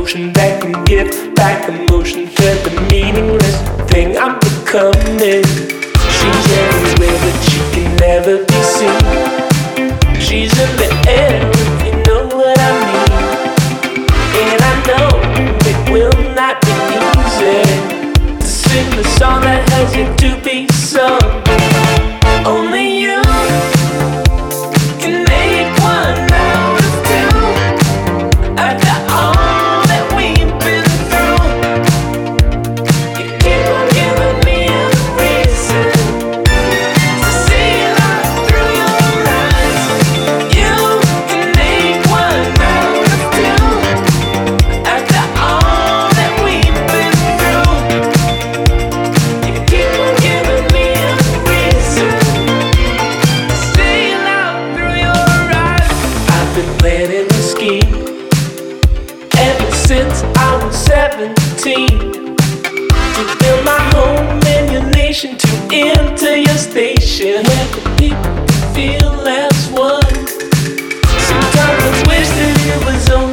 potion that can give back emotion to the meaningless thing I'm becoming. She's everywhere, but she can never be seen. She's in the air, if you know what I mean. And I know it will not be easy to sing the song that has yet to be sung. Only you can make one out of two. After all that we've been through, you keep on giving me a reason to see life through your eyes. You can make one out of two. After all that we've been through, you keep on giving me a reason to see life through your eyes. I've been planning a scheme ever since I was 17 to build my home in your nation, to enter your station where the people feel as one. Sometimes I wish that it was over.